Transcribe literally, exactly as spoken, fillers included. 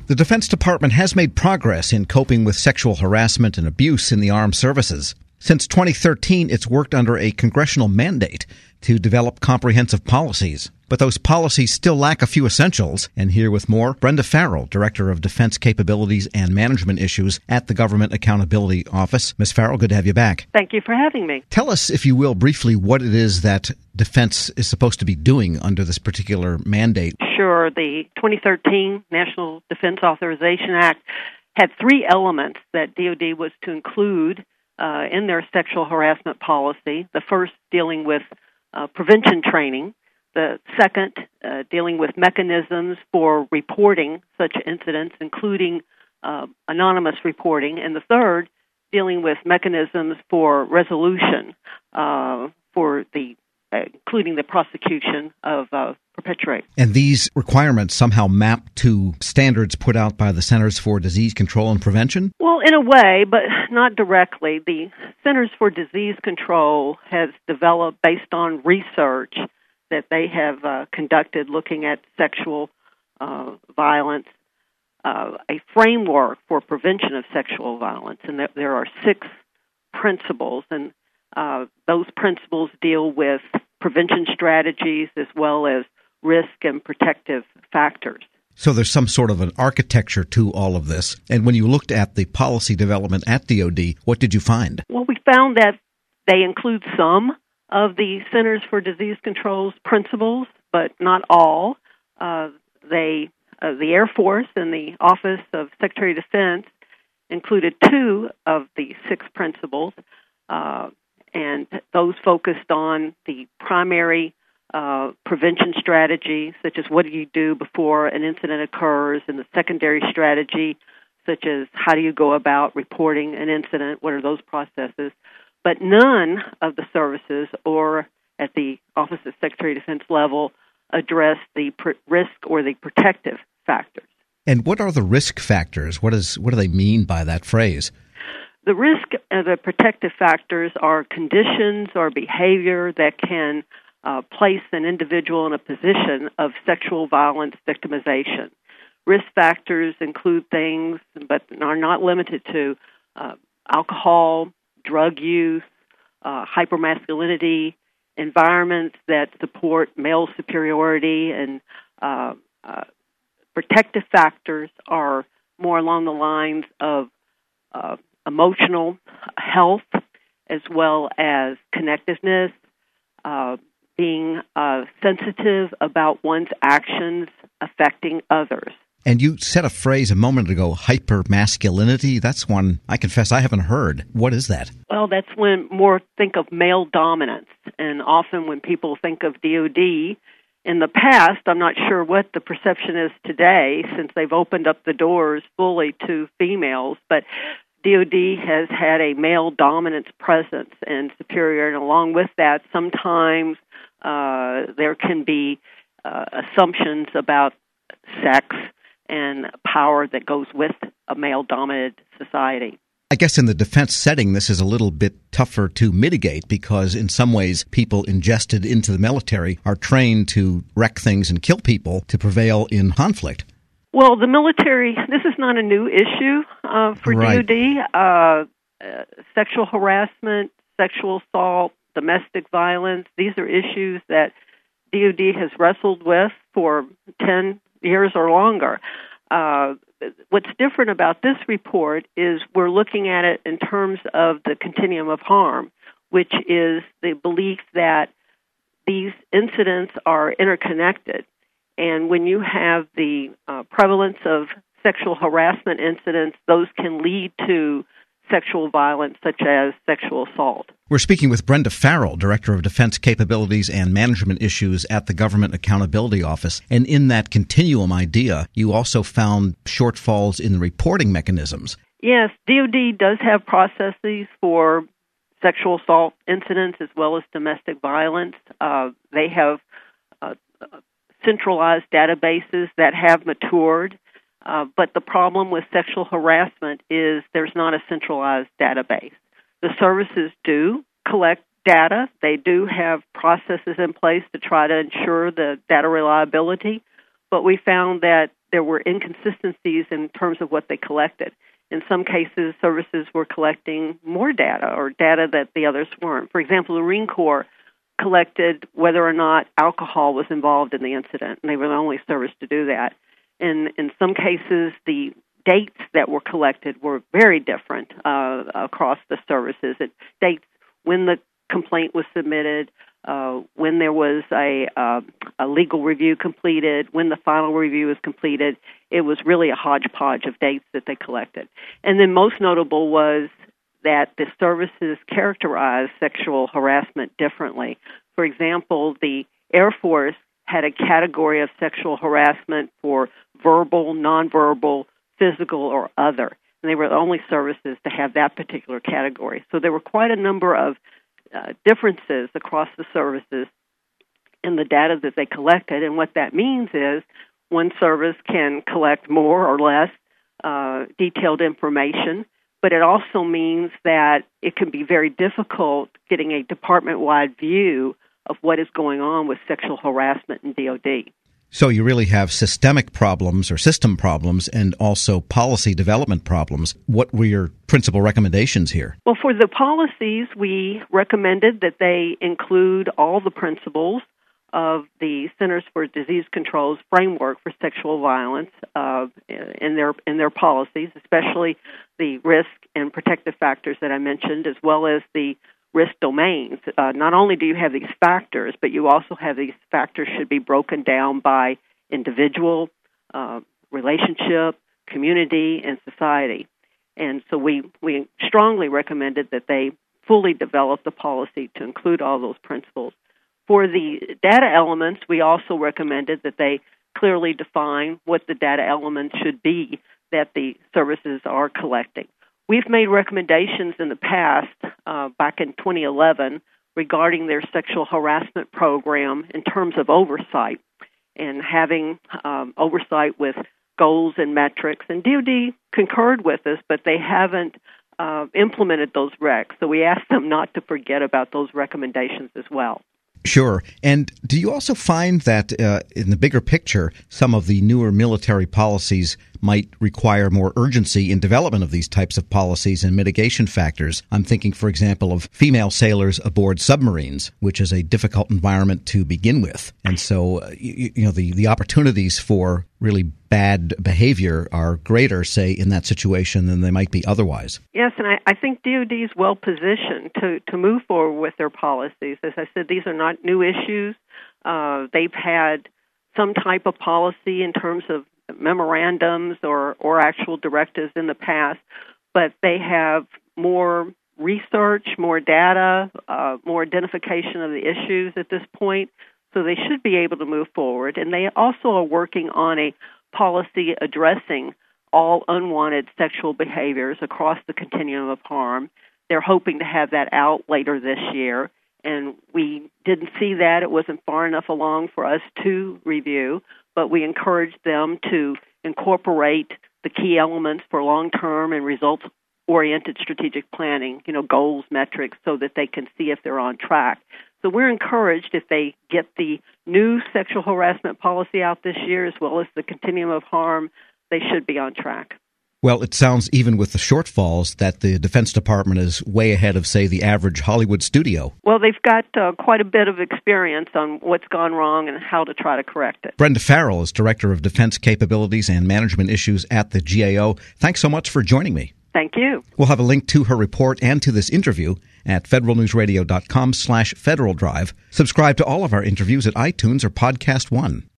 The Defense Department has made progress in coping with sexual harassment and abuse in the armed services. Since twenty thirteen, it's worked under a congressional mandate to develop comprehensive policies. But those policies still lack a few essentials. And here with more, Brenda Farrell, Director of Defense Capabilities and Management Issues at the Government Accountability Office. Miz Farrell, good to have you back. Thank you for having me. Tell us, if you will, briefly what it is that Defense is supposed to be doing under this particular mandate. Sure. The twenty thirteen National Defense Authorization Act had three elements that D O D was to include uh, in their sexual harassment policy. The first dealing with uh, prevention training. The second, uh, dealing with mechanisms for reporting such incidents, including uh, anonymous reporting. And the third, dealing with mechanisms for resolution uh, for the uh, including the prosecution of uh, perpetrators. And these requirements somehow map to standards put out by the Centers for Disease Control and Prevention? Well, in a way, but not directly. The Centers for Disease Control has developed based on research that they have uh, conducted looking at sexual uh, violence, uh, a framework for prevention of sexual violence, and that there are six principles, and uh, those principles deal with prevention strategies as well as risk and protective factors. So there's some sort of an architecture to all of this. And when you looked at the policy development at D O D, what did you find? Well, we found that they include some of the Centers for Disease Control's principles, but not all. Uh, they, uh, the Air Force and the Office of Secretary of Defense included two of the six principles, uh, and those focused on the primary uh, prevention strategy, such as what do you do before an incident occurs, and the secondary strategy, such as how do you go about reporting an incident, what are those processes. But none of the services or at the Office of Secretary of Defense level address the pr- risk or the protective factors. And what are the risk factors? What is what do they mean by that phrase? The risk and the protective factors are conditions or behavior that can uh, place an individual in a position of sexual violence victimization. Risk factors include things, but are not limited to uh, alcohol, drug use, uh, hypermasculinity, environments that support male superiority, and uh, uh, protective factors are more along the lines of uh, emotional health as well as connectiveness, uh, being uh, sensitive about one's actions affecting others. And you said a phrase a moment ago, hypermasculinity. That's one I confess I haven't heard. What is that? Well, that's when more think of male dominance. And often when people think of D O D, in the past, I'm not sure what the perception is today since they've opened up the doors fully to females, but D O D has had a male dominance presence and superior, and along with that, sometimes uh, there can be uh, assumptions about sex and power that goes with a male-dominated society. I guess in the defense setting, this is a little bit tougher to mitigate because in some ways people ingested into the military are trained to wreck things and kill people to prevail in conflict. Well, the military, this is not a new issue uh, for right. D O D. Uh, uh, sexual harassment, sexual assault, domestic violence, these are issues that D O D has wrestled with for ten years or longer. Uh, what's different about this report is we're looking at it in terms of the continuum of harm, which is the belief that these incidents are interconnected. And when you have the uh, prevalence of sexual harassment incidents, those can lead to sexual violence, such as sexual assault. We're speaking with Brenda Farrell, Director of Defense Capabilities and Management Issues at the Government Accountability Office. And in that continuum idea, you also found shortfalls in the reporting mechanisms. Yes, D O D does have processes for sexual assault incidents as well as domestic violence. Uh, they have uh, centralized databases that have matured. Uh, but the problem with sexual harassment is there's not a centralized database. The services do collect data. They do have processes in place to try to ensure the data reliability. But we found that there were inconsistencies in terms of what they collected. In some cases, services were collecting more data or data that the others weren't. For example, the Marine Corps collected whether or not alcohol was involved in the incident, and they were the only service to do that. And in some cases, the dates that were collected were very different uh, across the services. It dates when the complaint was submitted, uh, when there was a, uh, a legal review completed, when the final review was completed. It was really a hodgepodge of dates that they collected. And then most notable was that the services characterized sexual harassment differently. For example, the Air Force had a category of sexual harassment for verbal, nonverbal, physical, or other. And they were the only services to have that particular category. So there were quite a number of uh, differences across the services in the data that they collected. And what that means is one service can collect more or less uh, detailed information, but it also means that it can be very difficult getting a department-wide view of what is going on with sexual harassment in D O D. So you really have systemic problems or system problems and also policy development problems. What were your principal recommendations here? Well, for the policies, we recommended that they include all the principles of the Centers for Disease Control's framework for sexual violence uh, in their in their policies, especially the risk and protective factors that I mentioned, as well as the risk domains. Uh, not only do you have these factors, but you also have these factors should be broken down by individual, uh, relationship, community, and society. And so we, we strongly recommended that they fully develop the policy to include all those principles. For the data elements, we also recommended that they clearly define what the data elements should be that the services are collecting. We've made recommendations in the past, uh, back in twenty eleven, regarding their sexual harassment program in terms of oversight and having um, oversight with goals and metrics. And D O D concurred with us, but they haven't uh, implemented those recs. So we asked them not to forget about those recommendations as well. Sure. And do you also find that uh, in the bigger picture, some of the newer military policies might require more urgency in development of these types of policies and mitigation factors? I'm thinking, for example, of female sailors aboard submarines, which is a difficult environment to begin with. And so, uh, you, you know, the, the opportunities for really bad behavior are greater, say, in that situation than they might be otherwise. Yes, and I, I think D O D is well positioned to, to move forward with their policies. As I said, these are not new issues. Uh, they've had some type of policy in terms of memorandums or, or actual directives in the past, but they have more research, more data, uh, more identification of the issues at this point, so they should be able to move forward. And they also are working on a policy addressing all unwanted sexual behaviors across the continuum of harm. They're hoping to have that out later this year, and we didn't see that. It wasn't far enough along for us to review, but we encouraged them to incorporate the key elements for long-term and results-oriented strategic planning, you know, goals, metrics, so that they can see if they're on track. So we're encouraged if they get the new sexual harassment policy out this year, as well as the continuum of harm, they should be on track. Well, it sounds, even with the shortfalls, that the Defense Department is way ahead of, say, the average Hollywood studio. Well, they've got uh, quite a bit of experience on what's gone wrong and how to try to correct it. Brenda Farrell is Director of Defense Capabilities and Management Issues at the G A O. Thanks so much for joining me. Thank you. We'll have a link to her report and to this interview at federalnewsradio.com slash Federal Drive. Subscribe to all of our interviews at iTunes or Podcast One.